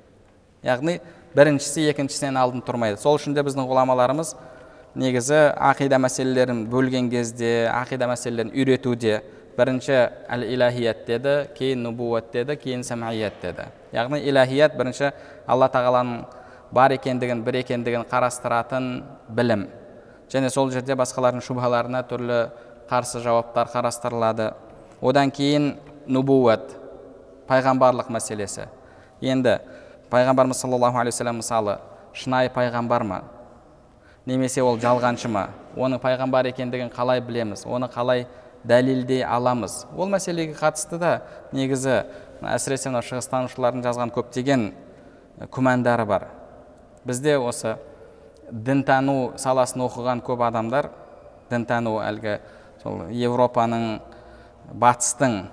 Яғни біріншісі екіншісінен алдын тұрмайды. Сол үшін де біздің ғұламаларымыз негізі ақида мәселелерін бөлген кезде, ақида мәселелерін үйретуде бірінші әл-илахият деді, кейін нубуат деді, кейін самият деді. Яғни илахият бірінші Алла тағаланың бар екендігін, бір екендігін қарастыратын білім. Және сол жерде басқалардың шубхаларына түрлі қарсы жауаптар қарастырылады. Одан кейін нубуат, пайғамбарлық мәселесі. Енді пайғамбарымыз саллаллаху алейхи вассалам мысалы шынайы пайғамбар ма? Немесе ол жалғаншы ма? Оның пайғамбар екендігін қалай білеміз? Оны қалай дәлелдей аламыз? Ол мәселеге қатысты да негізі әсіресе шығыстанушылардың жазған көптеген күмәндары бар. Бізде осы дінтану саласын оқыған көп адамдар, дінтану әлгі сол Европаның, батыстың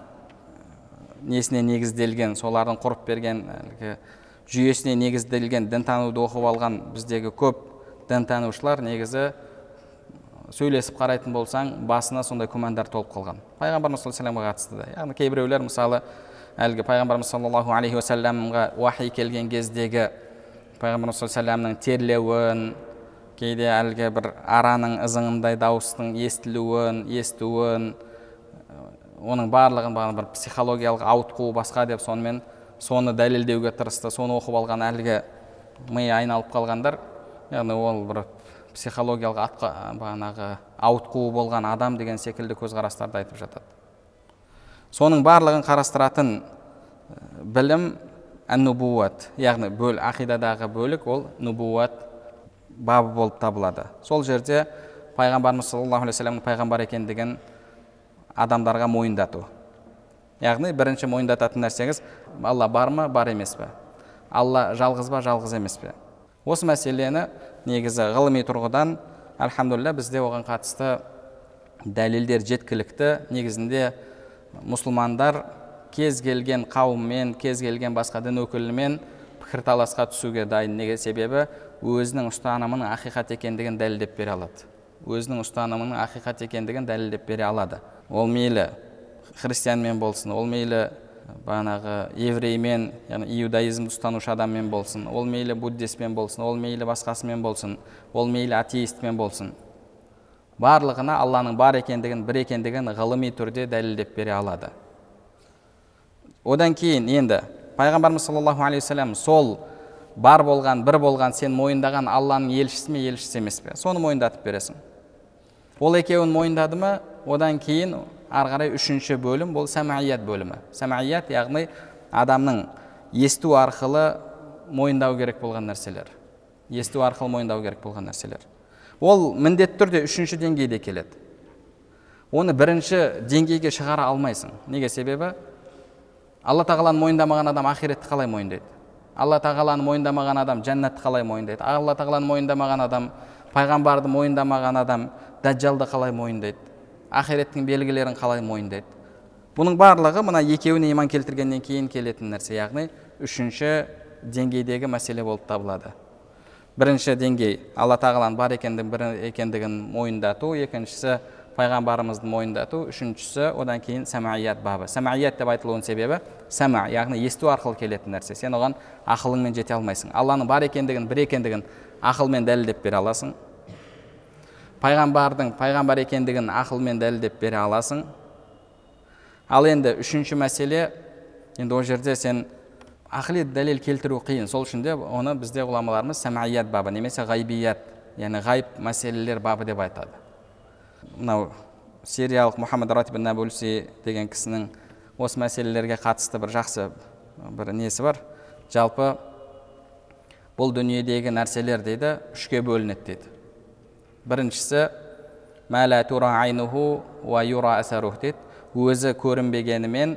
несіне негізделген, солардың құрып берген әлгі жүйесіне негізделген дінтануды оқып алған біздегі көп дінтанушылар негізі сөйлесіп қарайтын болсаң, басына сондай күмәндар толып қалған. Пайғамбарымыз саллаллаху алейхи вассаламға қатысты да. Яғни кейбіреулер мысалы әлгі пайғамбарымыз саллаллаху алейхи вассаламға уахи келген кездегі пайғамбарымыз саллаллаху алейхи вассаламның терлеуін, кейде әлгі бір араның ызыңындай дауыстың естілуін, естуін, оның барлығын бір психологиялық ауытқу басқа деп сонымен соны дәлелдеуге тырысты. Соны оқып алған әлгі миы айналып қалғандар, яғни ол бір психологиялық атқа бағанағы ауытқуы болған адам деген секілді көзқарастарды айтып жатады. Соның барлығын қарастыратын білім ан-нубуат, яғни бөл ақидадағы бөлік ол нубуат бабы болып табылады. Сол жерде пайғамбарымыз саллаллаху алейхи вассаламның пайғамбар екендігін адамдарға мойындату. Яғни бірінші мойындататын нәрсеңіз Алла бар ма, бар емес пе? Алла жалғыз ба, жалғыз емес пе? Осы мәселені негізі ғылыми тұрғыдан альхамдулилля бізде оған қатысты дәлелдер жеткілікті. Негізінде мұсылмандар кез келген қауыммен, кез келген басқа дін өкілімен пікірталасқа түсуге дайын. Неге? Себебі өзінің ұстанымының ақиқат екендігін дәлелдеп бере алады. Өзінің ұстанымының ақиқат екендігін дәлелдеп бере алады. Ол мейлі христианмен болсын, ол мейлі бағанағы евреймен, яғни иудаизмді ұстанушы адаммен болсын, ол мейлі буддистмен болсын, ол мейлі басқасымен болсын, ол мейлі атеистмен болсын. Барлығына Алланың бар екендігін, бір екендігін ғылыми түрде дәлелдеп бере алады. Одан кейін енді пайғамбарымыз саллаллаху алейхи вассалам сол бар болған, бір болған сен мойындаған Алланың елшісі ме, елшісі емес пе? Соны мойындатып бересің. Ол екеуін мойындады ма, одан кейін ары қарай үшінші бөлім бұл самият бөлімі. Самият яғни адамның есту арқылы мойындау керек болған нәрселер. Есту арқылы мойындау керек болған нәрселер. Ол міндетті түрде үшінші деңгейде келеді. Оны бірінші деңгейге шығара алмайсың. Неге? Себебі Алла тағаланы мойындамаған адам ақиретті қалай мойындайды? Алла тағаланы мойындамаған адам жәннатты қалай мойындайды? Алла тағаланы мойындамаған адам, пайғамбарды мойындамаған адам дәджалды қалай мойындайды? Ақиреттің белгілерін қалай мойындайды? Бұның барлығы мына екеуіне иман келтіргеннен кейін келетін нәрсе, яғни үшінші деңгейдегі мәселе болып табылады. Бірінші деңгей Алла тағаланың бар екендігін, бір екендігін мойындату, екіншісі пайғамбарымызды мойындату. Үшіншісі одан кейін самаият бабы. Самаият деп айтылуының себебі сама, яғни есту арқылы келетін нәрсе. Сен оған ақылыңмен жете алмайсың. Алланың бар екендігін, бір екендігін ақылмен дәлелдеп бере аласың. Пайғамбардың пайғамбар екендігін ақылмен дәлелдеп бере аласың. Ал енді үшінші мәселе, енді ол жерде сен ақли дәлел келтіру қиын. Сол үшін де оны бізде ғұламаларымыз самаият бабы немесе ғайбият, яғни ғайып мәселелер бабы деп айтады. Мынау сириялық Мұхаммад Ратиб ан-Набулси деген кісінің осы мәселелерге қатысты бір жақсы бір несі бар. Жалпы бұл дүниедегі нәрселер дейді үшке бөлінеді дейді. Біріншісі мә лә тура айнуху ва юра асарух дейді. Өзі көрінбегенімен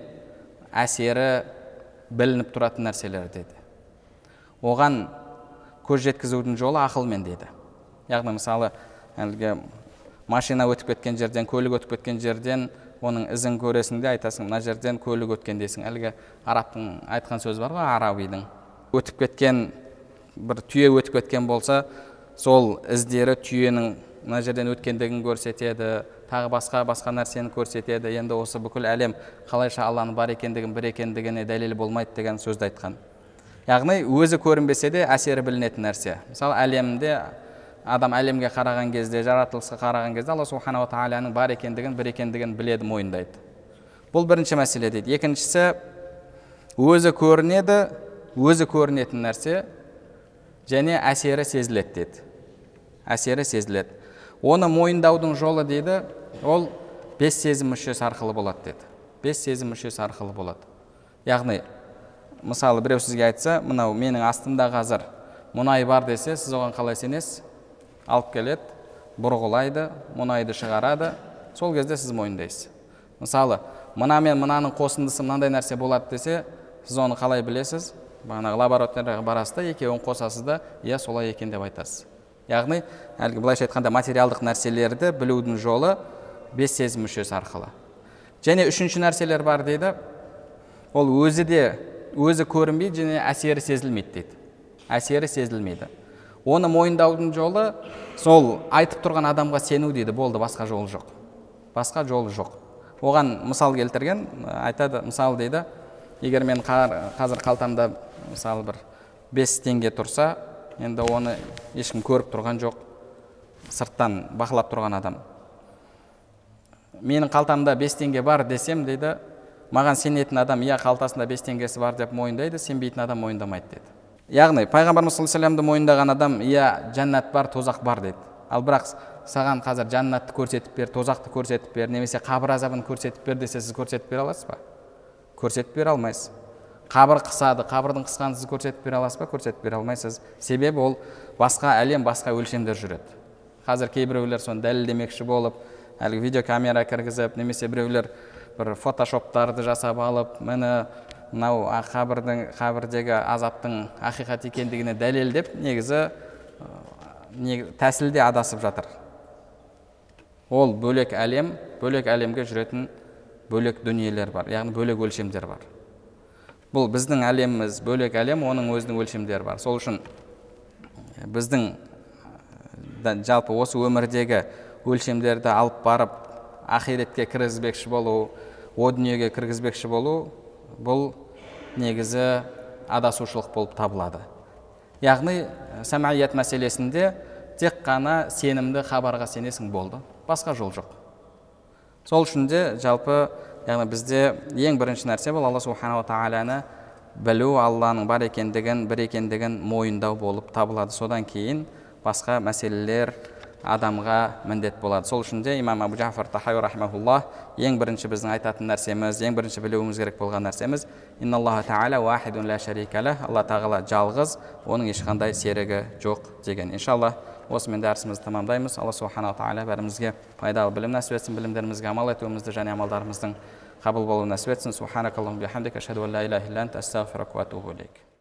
әсері білініп тұратын нәрселер дейді. Оған көз жеткізудің жолы ақылмен дейді. Яғни мысалы әлгі машина өтіп кеткен жерден, көлік өтіп кеткен жерден оның ізін көресің де айтасың, мына жерден көлік өткен дейсің. Әлгі арабтың айтқан сөзі бар ғой, арабидің. Өтіп кеткен бір түйе өтіп кеткен болса, сол іздері түйенің мына жерден өткендігін көрсетеді, тағы басқа басқа нәрсені көрсетеді. Енді осы бүкіл әлем қалайша Алланың бар екендігін, бір екендігіне дәлел болмайды деген сөзді айтқан. Яғни өзі көрінбесе де әсері білінетін нәрсе. Мысалы әлемде адам әлемге қараған кезде, жаратылысқа қараған кезде Алла субханала тағаланың бар екендігін, бір екендігін біледі, мойындайды. Бұл бірінші мәселе дейді. Екіншісі, өзі көрінеді, өзі көрінетін нәрсе және әсері сезіледі дейді. Әсері сезіледі. Оны мойындаудың жолы дейді, ол бес сезім мүшесі арқылы болады дейді. Бес сезім мүшесі арқылы болады. Яғни, мысалы біреу сізге айтса, мынау менің астымда қазір мұнай бар десе, сіз оған қалай сенесіз? Алып келеді, бұрғылайды, мұнайды шығарады, сол кезде сіз мойындайсыз. Мысалы, мына мен мынаның қосындысы мынандай нәрсе болады десе, сіз оны қалай білесіз? Бағанағы лабораторияға барасыз да, екеуін қосасыз да, иә солай екен деп айтасыз. Яғни, әлгі былайша айтқанда материалдық нәрселерді білудің жолы бес сезім мүшесі арқылы. Және үшінші нәрселер бар дейді, ол өзі де өзі көрінбейді және әсері сезілмейді дейді. Әсері сезілмейді. Оны мойындаудың жолы сол айтып тұрған адамға сену дейді, болды, басқа жолы жоқ. Басқа жолы жоқ. Оған мысал келтірген, айтады, мысал дейді, егер мен қазір қалтамда мысалы бір бес теңге тұрса, енді оны ешкім көріп тұрған жоқ, сырттан бақылап тұрған адам. Менің қалтамда бес теңге бар десем дейді, маған сенетін адам иә қалтасында бес теңгесі бар деп мойындайды, сенбейтін адам мойындамайды дейді. Яғни пайғамбарымыз саллаллаху алейхи вассаламды мойындаған адам иә жәннат бар, тозақ бар дейді. Ал бірақ саған қазір жәннатты көрсетіп бер, тозақты көрсетіп бер, немесе қабір азабын көрсетіп бер десе, сіз көрсетіп бере аласыз ба? Көрсетіп бере алмайсыз. Қабір қысады, қабірдің қысқанын сіз көрсетіп бере аласыз ба? Көрсетіп бере алмайсыз. Себебі ол басқа әлем, басқа өлшемдер жүреді. Қазір кейбіреулер соны дәлелдемекші болып, әлгі видеокамера кіргізіп, немесе біреулер бір фотошоптарды жасап алып, мені мынау қабірдің қабірдегі азаптың ақиқат екендігіне дәлелдеп, негізі тәсілде адасып жатыр. Ол бөлек әлем, бөлек әлемге жүретін бөлек дүниелер бар, яғни бөлек өлшемдер бар. Бұл біздің әлеміміз бөлек әлем, оның өзінің өлшемдері бар. Сол үшін біздің жалпы осы өмірдегі өлшемдерді алып барып ақиретке кіргізбекші болу, о дүниеге кіргізбекші болу, бұл негізі адасушылық болып табылады. Яғни самаият мәселесінде тек қана сенімді хабарға сенесің, болды, басқа жол жоқ. Сол үшін де жалпы яғни бізде ең бірінші нәрсе бұл Алла субханала тағаланы білу, Алланың бар екендігін, бір екендігін мойындау болып табылады. Содан кейін басқа мәселелер адамға міндет болады. Сол үшін де имам Абу Джафар Тахауи рахимахуллах ең бірінші біздің айтатын нәрсеміз, ең бірінші білуіміз керек болған нәрсеміз инналлаха тағала уахидун ла шарика лах, Алла тағала жалғыз, оның ешқандай серігі жоқ деген. Иншалла осымен дәрісімізді тамамдаймыз. Алла субханала тағала бәрімізге пайдалы білім нәсіп етсін, білімдерімізге амал етуімізді және амалдарымыздың қабыл болуын нәсіп етсін. Субханакаллахумма бихамдика, ашһаду ан ла илаха илля анта, астағфирука ва атубу илейк.